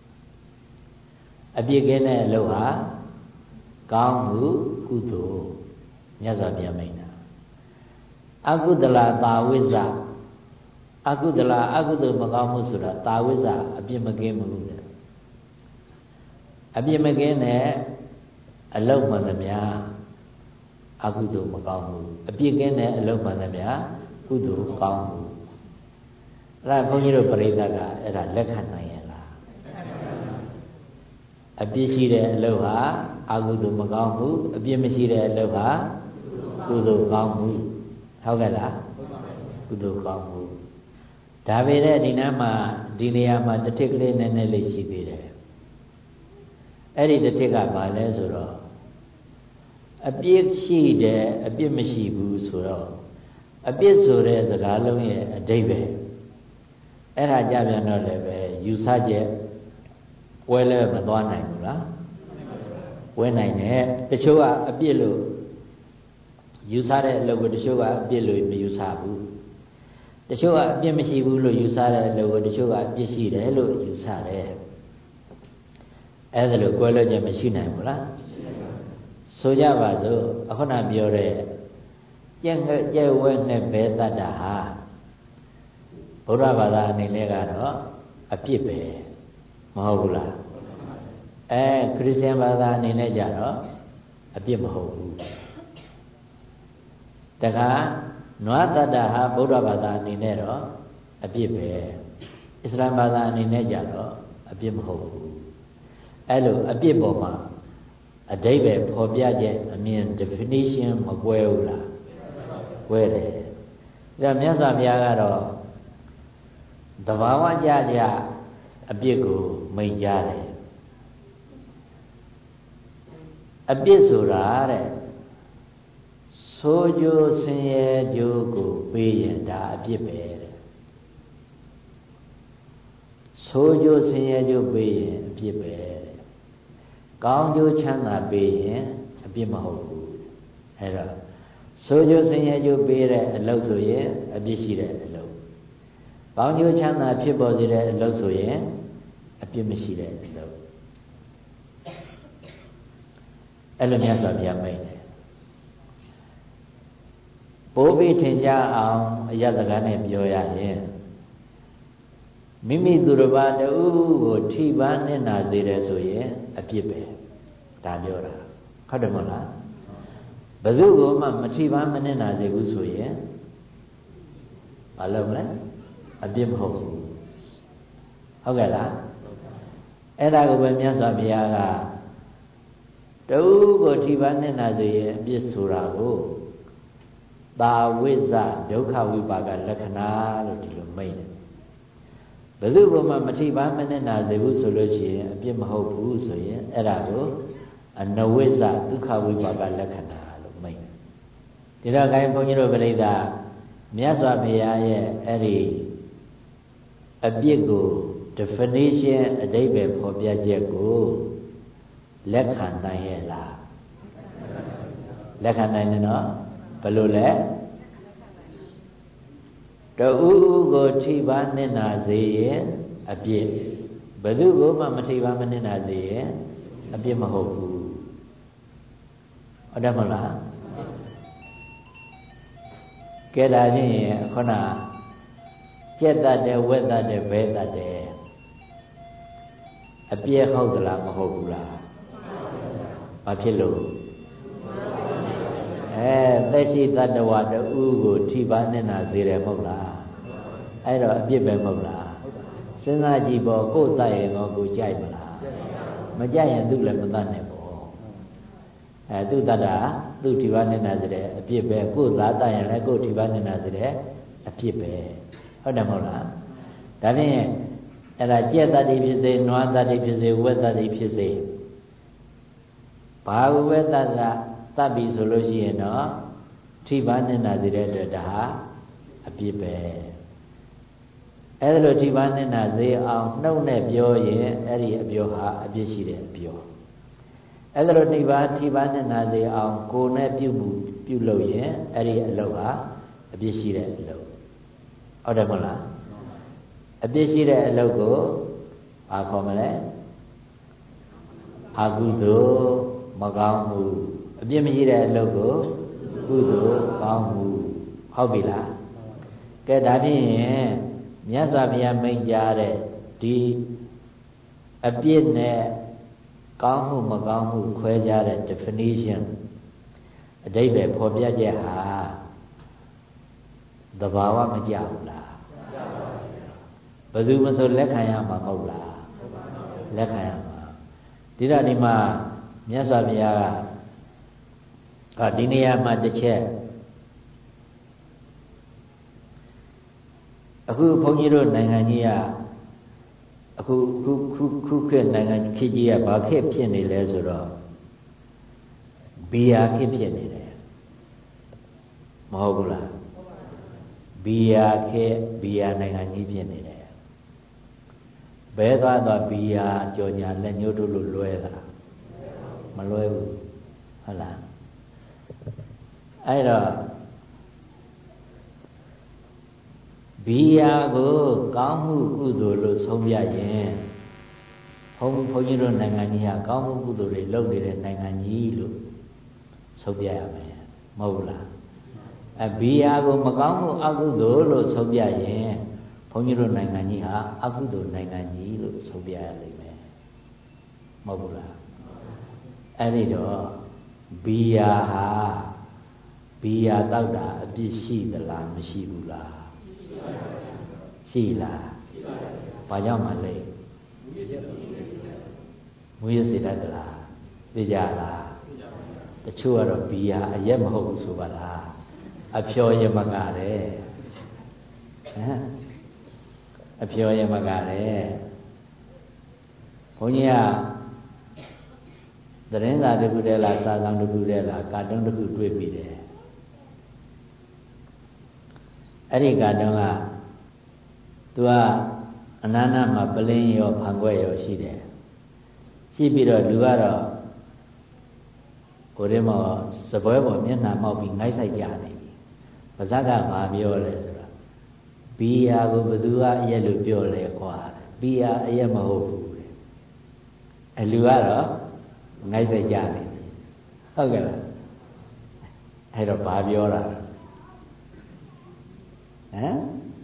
အပြစ်ကင်းတဲ့အလုပ်ဟာကောင်းမှုကုသိုလ်မြတ်စွာဘုရားမိန့်တာအကုသလသာဝိဇ္ဇအကုသလအကုသိုလ်မကောင်းမှုဆိုတာသာဝိဇ္ဇအပြစ်မကင်းဘူးတဲ့အပြစ်မကင်းတဲ့အလုပ်မှန်သမျှအကုသိုလ်မကောင်းဘူးအပြစ်ကင်းတဲ့အလုပ်မှန်သမျှကုသိုလ်ကောင်းဘူးအဲ့ဒါဘုန်းကြီးတို့ပရိသတ်ကအဲ့ဒါလက်ခံနိုင်ရဲ့လားအပြစ်ရှိတဲ့အလုပ်ဟာအကုသိုလ်မကောင်းဘူးအပြစ်မရှိတဲ့အလုပ်ဟာကုသိုလ်ကောင်းဘူးဟုတ်ကဲ့လားကုသိုလ်ကောင်းဘူးဒါပေမဲ့ဒီနားမှာဒီနေရာမှာတစ်ထစ်ကလေးနည်းနည်းလေးရှိသေးတယ်အဲ့ဒီတစ်ထစ်ကဘာလဲဆိုတော့အပြစ်ရှိတယ်အပြစ်မရှိဘူးဆိုတော့အပြစ်ဆိုတဲ့စကားလုံးရဲ့အဓိပ္ပာယ်အဲ့ဒါကြပြန်တော့လည်းပဲယူဆချက်ဝဲလဲမသွားနိုင်ဘူးလားဝဲနိုင်တယ်တချို့ကအပြစ်လို့ယူဆတဲ့အလုပ်ကိုတချို့ကအပြစ်လို့မယူဆဘူးတချို့ကအပြစ်မရှိဘူးလို့ယူဆတဲ့အလုပ်ကိုတချို့ကအပြစ်ရှိတယ်လို့ယူဆတယ်အဲ့ဒါလို့ကွဲလွဲခြင်းမရှိနိုင်ဘူးလားဆိုကြပါစို့အခုနပြောတဲ့ကြက်ကြက်ဝဲနဲ့ဘဲတတ်တာဟာဗုဒ္ဓဘာသာအနေနဲ့ကတော့အပြစ်ပဲမဟုတ်ဘူးလားအဲခရစ်ယာန်ဘာသာအနေနဲ့ကြတော့အပြစ်မဟုတ်ဘူးတခါနွားတတ်တာဟာဗုဒ္ဓဘာသာအနေနဲ့တော့အပြစ်ပဲအစ္စလာမ်ဘာသာအနေနဲ့ကြတော့အပြစ်မဟုတ်ဘူးအဲ့လိုအပြစ်ပေါ်မှာအဓိပ္ပာယ်ဖော်ပြချက်အမြင် definition မကွဲဘူးလားကွဲတယ်ဒါမြတ်စွာဘုရားကတော့သဘာဝကြကြအပြစ်ကိုမိန့်ကြားတယ်အပြစ်ဆိုတာတဲ့ဆိုးကျိုးဆင်းရဲကျိုးကိုပေးရင်ဒါအပြစ်ပဲတဲ့ဆိုးကျိုးဆင်းရဲကျိုးပေးရင်အပြစ်ပဲတဲ့ကောင်းကျိုးချမ်းသာပေးရင်အပြစ်မဟုတ်ဘူးအဲ့တော့ဆိုးကျိုးဆင်းရဲကျိုးပေးတဲ့အလုပ်ဆိုရင်အပြစ်ရှိတဲ့အလုပ်ကောင်းကျိုးချမ်းသာဖြစ်ပေါ်စေတဲ့အလုပ်ဆိုရင်အပြစ်မရှိတဲ့အလုပ်အဲ့လိုမြတ်စွာဘုရားမိန့်တယ်ပိုးပြီးထင်ရှားအောင်အယစကားနဲ့ပြောရရင်မိမိသူတစ်ပါးတဦးကိုထိပါနစ်နာစေတယ်ဆိုရင်အပြစ်ပဲဒါပြောတာဟုတ်တယ်မဟုတ်လားဘယ်သူ့ကိုမှမထိပါမနစ်နာစေဘူးဆိုရင်ဘာလုပ်မလဲအပြစ်မဟုတ်ဘူးဟုတ်ကဲ့လားအဲ့ဒါကိုပဲမြတ်စွာဘုရားကတဦးကိုထိပါနစ်နာစေရင်အပြစ်ဆိုတာကိုတာဝိဇ္ဇဒုက္ခဝိပါကလက္ခဏာလို့ဒီလိုမိတ်တယ်ဘယ်သူကမှမထိပါမနစ်နာစေဘူးဆိုလို့ရှိရင်အပြစ်မဟုတ်ဘူးဆိုရင်အဲ့ဒါကိုအနဝိဇ္ဇဒုက္ခဝိပါကလက္ခဏာလို့မိတ်တယ်ဒီတော့ gain ဘုန်းကြီးတို့ပြိဿမြတ်စွာဘုရားရဲ့အဲ့ဒီအပြစ်ကို definition အဓိပ္ပာယ်ဖော်ပြချက်ကိုလက်ခံနိုင်ရဲ့လားလက်ခံနိုင်တယ်နော်ဘယ်လိုလဲတဦးဦးကိုထိပါနစ်နာစေရင်အပြစ်ဘယ်သူကိုမှမထိပါမနစ်နာစေရင်အပြစ်မဟုတ်ဘူးဟုတ်တယ်မလားကဲဒါဖြင့်ခုနကြက်တတ်တယ်ဝက်တတ်တယ်ဘဲတတ်တယ်အပြစ်ဟုတ်သလားမဟုတ်ဘူးလားဘာဖြစ်လို့အဲသက်ရှိတတ္တဝါတူကိုထိပါနစ်နာစေတယ်မဟုတ်လားအဲ့တော့အပြစ်ပဲမဟုတ်လားစဉ်းစားကြည့်ပေါ့ကိုယ်တတ်ရင်တော့ကိုကြိုက်မလားမကြိုက်ရင်သူ့လည်းမတတ်နဲ့ပေါ့အဲသူ့တတ်တာသူ့ထိပါနစ်နာစေတယ်အပြစ်ပဲကိုယ်သားတတ်ရင်လည်းကိုယ်ထိပါနစ်နာစေတယ်အပြစ်ပဲဟုတ်တယ်မဟုတ်လားဒါဖြင့်အဲ့ဒါကြက်တတ်တယ်ဖြစ်စေနွားတတ်တယ်ဖြစ်စေဝက်တတ်တယ်ဖြစ်စေဘာဝက်တတ်တာတတ်ပြီဆိုလို့ရှိရင်တော့ထိပါနစ်နာစေတဲ့အတွက်ဒါဟာအပြစ်ပဲအဲ့ဒါလိုထိပါနစ်နာစေအောင်နှုတ်နဲ့ပြောရင်အဲ့ဒီအပြောဟာအပြစ်ရှိတဲ့အပြောအဲ့ဒါလိုထိပါထိပါနစ်နာစေအောင်ကိုယ်နဲ့ပြုမှုပြုလုပ်ရင်အဲ့ဒီအလုပ်ဟာအပြစ်ရှိတဲ့အလုပ်ဟုတ်တယ်မဟုတ်လားအပြစ်ရှိတဲ့အလုပ်ကိုဘာခေါ်မလဲအကုသိုလ်မကောင်းမှုအပြစ်မရှိတဲ့အလုပ်ကိုကုသိုလ်ကောင်းမှုဟုတ်ပြီလားကဲဒါဖြင့်မြတ်စွာဘုရားမိန့်ကြားတဲ့ဒီအပြစ်နဲ့ကောင်းမှုမကောင်းမှုခွဲခြားတဲ့ definition အဓိပ္ပာယ်ဖော်ပြချက်ဟာသဘာဝမကျဘူးလားဘယ်သူမှဆိုလက်ခံရမှာမဟုတ်လားလက်ခံရမှာဒီတော့ဒီမှာမြတ်စွာဘုရားကဟာဒီနေရာမှာတစ်ချက်အခုဘုန်းကြီးတို့နိုင်ငံကြီးကအခုခုခုခုခေတ်နိုင်ငံခေတ်ကြီးကဘာခေတ်ဖြစ်နေလဲဆိုတော့ဘီယာခေတ်ဖြစ်နေတယ်မဟုတ်ဘူးလားဘီယာခေတ်ဘီယာနိုင်ငံကြီးဖြစ်နေတယ်ဘဲသွားတော့ဘီယာကြော်ညာလက်ညှိုးတို့လို့လွဲတာမလွဲဘူးဟုတ်လားအဲ့တော့ဘီယာကိုကောင်းမှုကုသိုလ်လို့ဆုံးဖြတ်ရင်ဘုန်းဘုန်းကြီးတို့နိုင်ငံကြီးကကောင်းမှုကုသိုလ်တွေလုပ်နေတဲ့နိုင်ငံကြီးလို့ဆုံးဖြတ်ရမယ်မဟုတ်လားအဘီယာကိုမကောင်းမှုအကုသိုလ်လို့ဆုံးဖြတ်ရင်ဘုန်းကြီးတို့နိုင်ငံကြီးဟာအကုသိုလ်နိုင်ငံကြီးလို့ဆုံးဖြတ်ရလိမ့်မယ်မဟုတ်ဘူးလားအဲ့ဒီတော့ဘီယာဟာဘီယာတောက်တာအပြစ်ရှိသလားမရှိဘူးလားရှိလားဘာကြောင့်မလဲမူရစေတတ်သလားသိကြလားတချို့ကတော့ဘီယာအရက်မဟုတ်ဘူးဆိုပါလားအဖျော်ရမကတဲ့ဟမ်အဖျော်ရမကတဲ့ဘုန်းကြီးကသတင်းစာတစ်ခုတည်းလားစာဆောင်တစ်ခုတည်းလားကာတွန်းတစ်ခုတွေ့ပြီးတယ်အဲ့ဒီကာတွန်းကသူကအနန္တမှာပလင်းရောဖန်ခွက်ရောရှိတယ်ရှိပြီးတော့လူကတော့ကိုယ်ထဲမှာစပွဲပေါ်မျက်နှာမောက်ပြီးငိုက်ဆိုင်ကြနေပြီပါဇက်ကဘာပြောလဲဆိုတော့ဘီယာကိုဘသူကအရက်လို့ပြောလဲကွာဘီယာအရက်မဟုတ်ဘူးတဲ့အလူကတော့ငိုက်ဆိုင်ကြနေပြီဟုတ်ကဲ့လားအဲ့တော့ဘာပြောတာဟမ်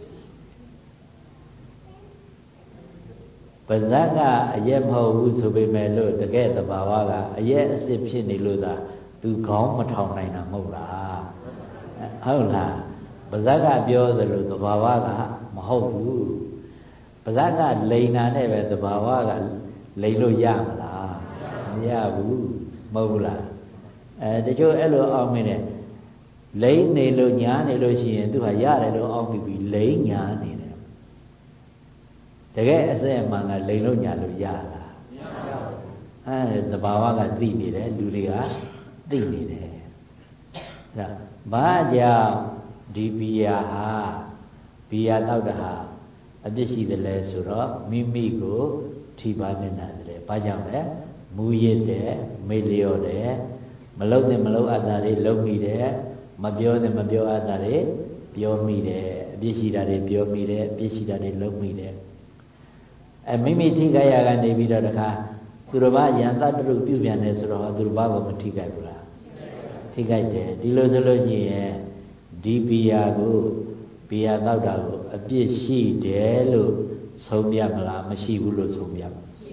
ပါဇက်ကအရက်မဟုတ်ဘူးဆိုပေမဲ့လို့တကယ်သဘာဝကအရက်အစ်စ်ဖြစ်နေလို့သာသူခေါင်းမထောင်နိုင်တာမဟုတ်လားဟုတ်လားပါဇက်ကပြောသလိုသဘာဝကမဟုတ်ဘူးပါဇက်ကလိန်တာနဲ့ပဲသဘာဝကလိန်လို့ရမလားမရဘူးမဟုတ်ဘူးလားအဲတချို့အဲ့လိုအောင်မင်းနဲ့လိန်နေလို့ညာနေလို့ရှိရင်သူကရတယ်လို့အောင်ပြီးပြီးလိန်ညာနေတယ်တကယ်အစစ်အမှန်ကလိန်လို့ညာလို့ရလားမရပါဘူးအဲသဘာဝကသိနေတယ်လူတွေကသိနေတယ်ဒါဘာကြောင့်ဒီဘီယာဟာဘီယာတောက်တာဟာအပြစ်ရှိတယ်လဲဆိုတော့မိမိကိုထိပါနေတာတယ်ဘာကြောင့်လဲမူရစ်တယ်မေ့လျော့တယ်မလုံတဲ့မလုံအပ်တာတွေလုံမိတယ်မပြောတဲ့မပြောအပ်တာတွေပြောမိတယ်အပြစ်ရှိတာတွေပြောမိတယ်အပြစ်ရှိတာတွေလုံမိတယ်အဲမိမိထိခိုက်ရကနေပြီးတော့တခါသူတော်ဘာယံတတ္တရုပြုပြန်တယ်ဆိုတော့သူတော်ဘာကိုမထိခိုက်ဘူးလားထိခိုက်တယ်ဒီလိုဆိုလို့ရှိရင်ဒီဘီယာကိုဘီယာတောက်တာကိုအပြစ်ရှိတယ်လို့ဆုံးပြမလားမရှိဘူးလို့ဆုံးပြ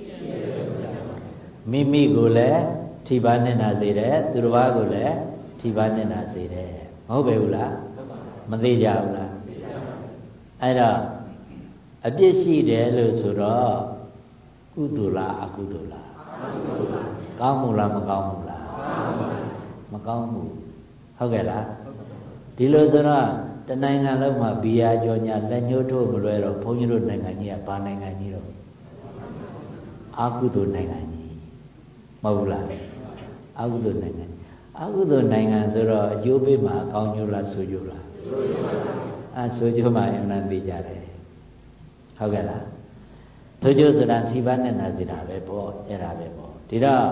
မိမိကိုလည်းထိပါနေတာစေတယ်သူတော်ဘာကိုလည်းထိပါနေတာစေတယ်မဟုတ်ပဲဘူးလားမသိကြဘူးလားအဲ့တော့အပြစ်ရှိတယ်လို့ဆိုတော့ကုသိုလ်လားအကုသိုလ်လားကောင်းမှုလားမကောင်းမှုလားမကောင်းဘူးဟုတ်ကဲ့လားဒီလိုဆိုတော့တနိုင်ငံလုံးမှာဘီယာကြော်ညာလက်ညှိုးထိုးမလွဲတော့ဘုန်းကြီးတို့နိုင်ငံကြီးကဘာနိုင်ငံကြီးတော့အကုသိုလ်နိုင်ငံကြီးမဟုတ်လားအကုသိုလ်နိုင်ငံအကုသိုလ်နိုင်ငံဆိုတော့အကျိုးပေးမှာအကောင်းကျိုးလားဆိုးကျိုးလားအဲဆိုးကျိုးမှအမှန်သိကြတယ်ဟုတ်ကဲ့လားဆိုးကျိုးဆိုတာထိပါနဲ့နာစီတာပဲပေါ့အဲ့ဒါပဲပေါ့ဒီတော့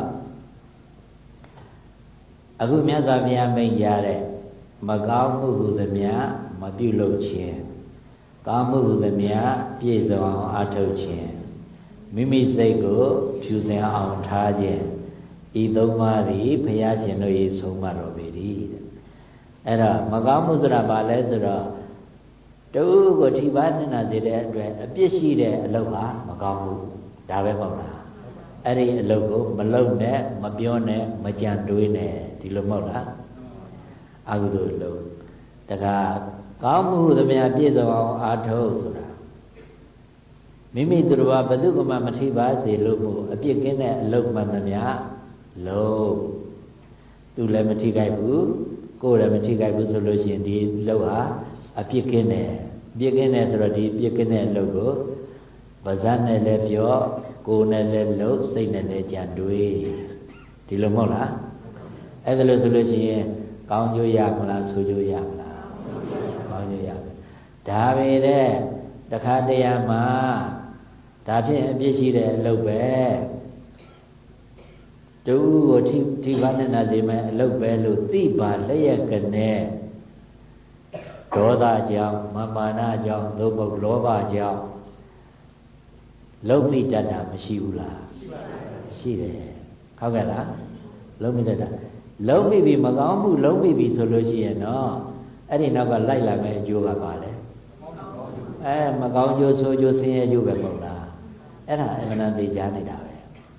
အခုမြတ်စွာဘုရားမိန့်ရတဲ့မကောင်းမှုဟုသမျှမပြုလုပ်ခြင်းကောင်းမှုဟုသမျှပြည့်စုံအောင်အားထုတ်ခြင်းမိမိစိတ်ကိုဖြူစင်အောင်ထားခြင်းဤသုံးပါးသည်ဘုရားရှင်တို့၏ဆုံးမတော်ပေ၏တဲ့အဲ့တော့မကောင်းမှုဆိုတာဘာလဲဆိုတော့တူကိုထိပါနေတာစေတဲ့အတွက်အပြစ်ရှိတဲ့အလုပ်ဟာမကောင်းဘူးဒါပဲပေါ့လားအဲ့ဒီအလုပ်ကိုမလုပ်နဲ့မပြောနဲ့မကြံတွေးနဲ့ဒီလိုမဟုတ်လားအကုသိုလ်လုပ်တခါကောင်းမှုသမျှပြည့်စုံအောင်အားထုတ်ဆိုတာမိမိသူတော်ဘာဘယ်သူမှမထိပါစေလို့မို့အပြစ်ကင်းတဲ့အလုပ်မှန်သမျှလုပ်သူလည်းမထိခိုက်ဘူးကိုယ်လည်းမထိခိုက်ဘူးဆိုလို့ရှိရင်ဒီလုပ်ဟာအပြစ်ကင်းတယ်ပြစ်ကင်းတယ်ဆိုတော့ဒီပြစ်ကင်းတဲ့အလုပ်ကိုပါးစပ်နဲ့လည်းပြောကိုယ်နဲ့လည်းလုပ်စိတ်နဲ့လည်းကြံတွေးဒီလိုမဟုတ်လားအဲ့ဒါလို့ဆိုလို့ရှိရင်ကောင်းကျိုးရမလားဆိုးကျိုးရမလားကောင်းကျိုးရဒါပဲတဲ့တခါတရံမှာဒါဖြင့်အပြစ်ရှိတဲ့အလုပ်ပဲတူကိုထိထိပါနဲ့နာစီမဲ့အလုပ်ပဲလို့သိပါလျက်ကနေဒေါသကြောင့်မာမာနကြောင့်သို့မဟုတ်လောဘကြောင့်လုံးမိတတ်တာမရှိဘူးလားရှိပါဘူးရှိတယ်ဟုတ်ကဲ့လားလုံးမိတတ်တာလုံးမိပြီမကောင်းမှုလုံးမိပြီဆိုလို့ရှိရင်တော့အဲ့ဒီနောက်ကလိုက်လာမယ့်အကျိုးကပါလေအဲမကောင်းကျိုးဆိုးကျိုးဆင်းရဲကျိုးပဲမဟုတ်လားအဲ့ဒါအမှန်တန်သိကြနေတာပဲ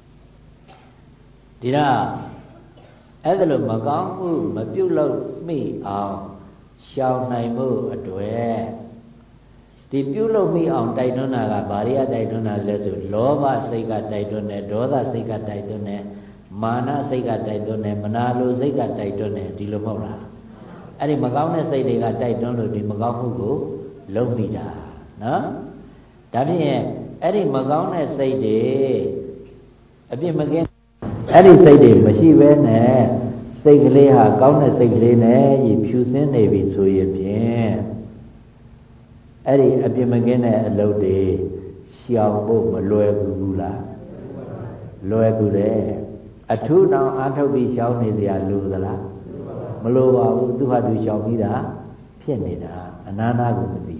ဒီတော့အဲ့ဒါလို့မကောင်းမှုမပြုတ်လို့မိအောင်ရှောင်နိုင်မှုအတွေ့ဒီပြုတ်လို့မိအောင်တိုက်တွန်းတာကဘာရိယတိုက်တွန်းတာလဲဆိုလောဘစိတ်ကတိုက်တွန်းတယ်ဒေါသစိတ်ကတိုက်တွန်းတယ်မာနစိတ်ကတိုက်တွန်းတယ်မနာလိုစိတ်ကတိုက်တွန်းတယ်ဒီလိုမဟုတ်လားအဲ့ဒီမကောင်းတဲ့စိတ်တွေကတိုက်တွန်းလို့ဒီမကောင်းမှုကိုလုံးမိတာနော်ဒါဖြင့်အဲ့ဒီမကောင်းတဲ့စိတ်တွေအပြစ်မကင်းအဲ့ဒီစိတ်တွေမရှိဘဲနဲ့စိတ်ကလေးဟာကောင်းတဲ့စိတ်ကလေးနဲ့ကြီးဖြူစင်းနေပြီဆိုရင်ဖြင့်အဲ့ဒီအပြစ်မကင်းတဲ့အလုပ်တွေရှောင်ဖို့မလွယ်ဘူးလားလွယ်ကူတယ်အထူးတောင်အာထုတ်ပြီးရှောင်နေစရာလိုသလားမလိုပါဘူးသူဟာသူရှောင်ပြီးတာဖြစ်နေတာအနာနာကိုမသိ